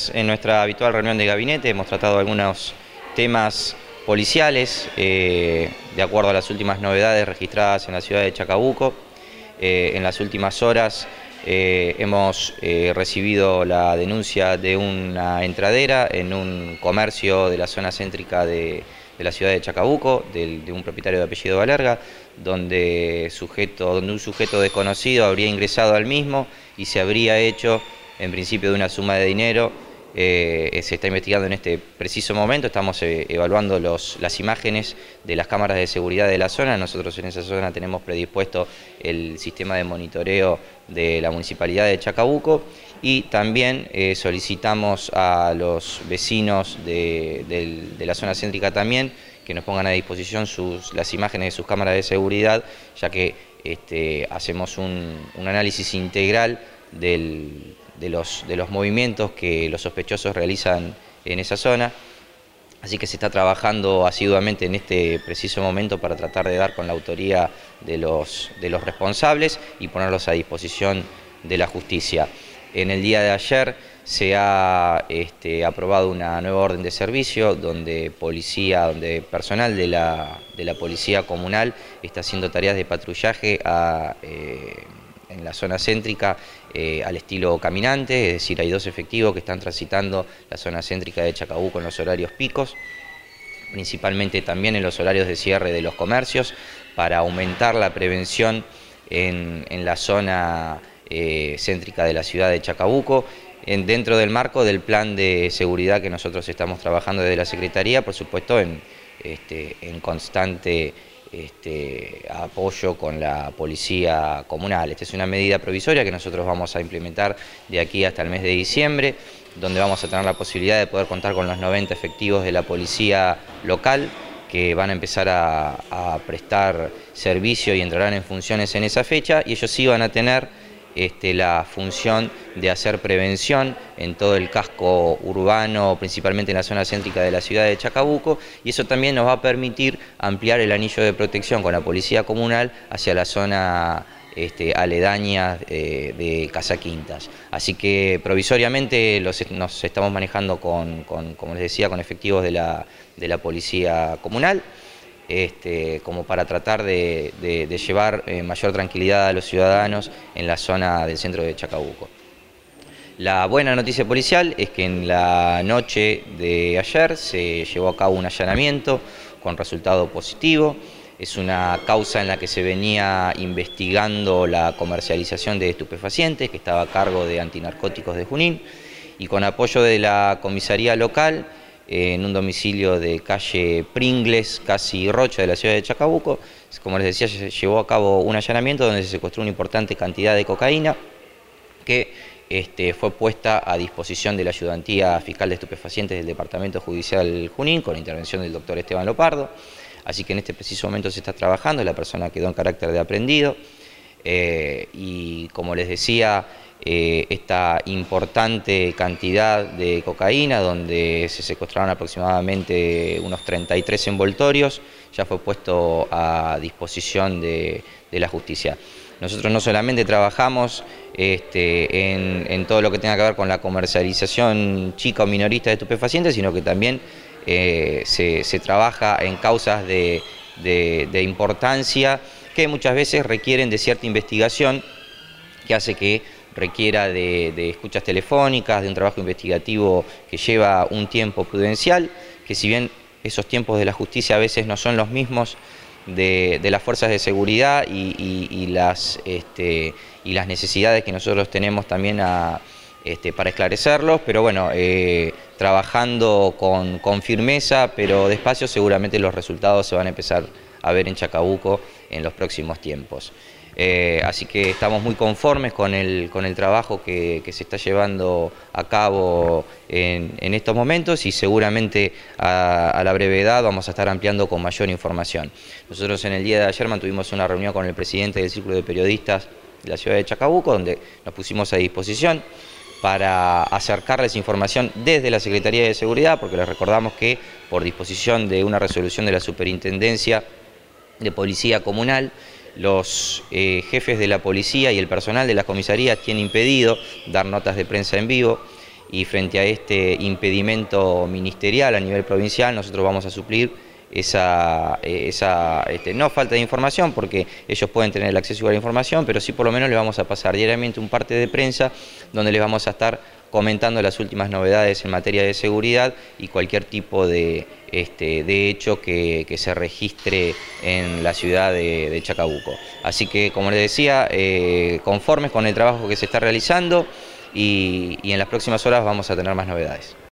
días, en nuestra habitual reunión de gabinete, hemos tratado algunos temas policiales, de acuerdo a las últimas novedades registradas en la ciudad de Chacabuco. En las últimas horas hemos recibido la denuncia de una entradera en un comercio de la zona céntrica de la ciudad de Chacabuco, de un propietario de apellido Valerga, donde un sujeto desconocido habría ingresado al mismo y se habría hecho, en principio, de una suma de dinero. Se está investigando en este preciso momento, estamos evaluando las imágenes de las cámaras de seguridad de la zona. Nosotros en esa zona tenemos predispuesto el sistema de monitoreo de la Municipalidad de Chacabuco y también solicitamos a los vecinos de la zona céntrica también que nos pongan a disposición las imágenes de sus cámaras de seguridad, ya que hacemos un análisis integral de los movimientos que los sospechosos realizan en esa zona. Así que se está trabajando asiduamente en este preciso momento para tratar de dar con la autoría de los responsables y ponerlos a disposición de la justicia. En el día de ayer se ha aprobado una nueva orden de servicio donde personal de la policía comunal está haciendo tareas de patrullaje en la zona céntrica al estilo caminante, es decir, hay 2 efectivos que están transitando la zona céntrica de Chacabuco en los horarios picos, principalmente también en los horarios de cierre de los comercios, para aumentar la prevención en la zona céntrica de la ciudad de Chacabuco, dentro del marco del plan de seguridad que nosotros estamos trabajando desde la Secretaría, por supuesto en constante apoyo con la policía comunal. Esta es una medida provisoria que nosotros vamos a implementar de aquí hasta el mes de diciembre, donde vamos a tener la posibilidad de poder contar con los 90 efectivos de la policía local, que van a empezar a prestar servicio y entrarán en funciones en esa fecha, y ellos sí van a tener la función de hacer prevención en todo el casco urbano, principalmente en la zona céntrica de la ciudad de Chacabuco, y eso también nos va a permitir ampliar el anillo de protección con la policía comunal hacia la zona aledaña de Casa Quintas. Así que provisoriamente nos estamos manejando como les decía, con efectivos de la policía comunal, como para tratar de llevar mayor tranquilidad a los ciudadanos en la zona del centro de Chacabuco. La buena noticia policial es que en la noche de ayer se llevó a cabo un allanamiento con resultado positivo. Es una causa en la que se venía investigando la comercialización de estupefacientes, que estaba a cargo de Antinarcóticos de Junín, y con apoyo de la comisaría local, en un domicilio de calle Pringles, casi Rocha, de la ciudad de Chacabuco, como les decía, se llevó a cabo un allanamiento donde se secuestró una importante cantidad de cocaína que fue puesta a disposición de la Ayudantía Fiscal de Estupefacientes del Departamento Judicial Junín, con la intervención del doctor Esteban Lopardo. Así que en este preciso momento se está trabajando, la persona quedó en carácter de aprehendido, y como les decía, esta importante cantidad de cocaína, donde se secuestraron aproximadamente unos 33 envoltorios, ya fue puesto a disposición de la justicia. Nosotros no solamente trabajamos en todo lo que tenga que ver con la comercialización chica o minorista de estupefacientes, sino que también se trabaja en causas de importancia que muchas veces requieren de cierta investigación, que hace que requiera de escuchas telefónicas, de un trabajo investigativo que lleva un tiempo prudencial, que si bien esos tiempos de la justicia a veces no son los mismos de las fuerzas de seguridad y las necesidades que nosotros tenemos también para esclarecerlos, pero bueno, trabajando con firmeza, pero despacio, seguramente los resultados se van a empezar a ver en Chacabuco en los próximos tiempos. Así que estamos muy conformes con el trabajo que se está llevando a cabo en estos momentos, y seguramente a la brevedad vamos a estar ampliando con mayor información. Nosotros en el día de ayer mantuvimos una reunión con el presidente del Círculo de Periodistas de la ciudad de Chacabuco, donde nos pusimos a disposición para acercarles información desde la Secretaría de Seguridad, porque les recordamos que por disposición de una resolución de la Superintendencia de Policía Comunal, los jefes de la policía y el personal de las comisarías tienen impedido dar notas de prensa en vivo, y frente a este impedimento ministerial a nivel provincial nosotros vamos a suplir no falta de información, porque ellos pueden tener el acceso a la información, pero sí por lo menos les vamos a pasar diariamente un parte de prensa donde les vamos a estar comentando las últimas novedades en materia de seguridad y cualquier tipo de hecho que se registre en la ciudad de Chacabuco. Así que, como les decía, conformes con el trabajo que se está realizando y en las próximas horas vamos a tener más novedades.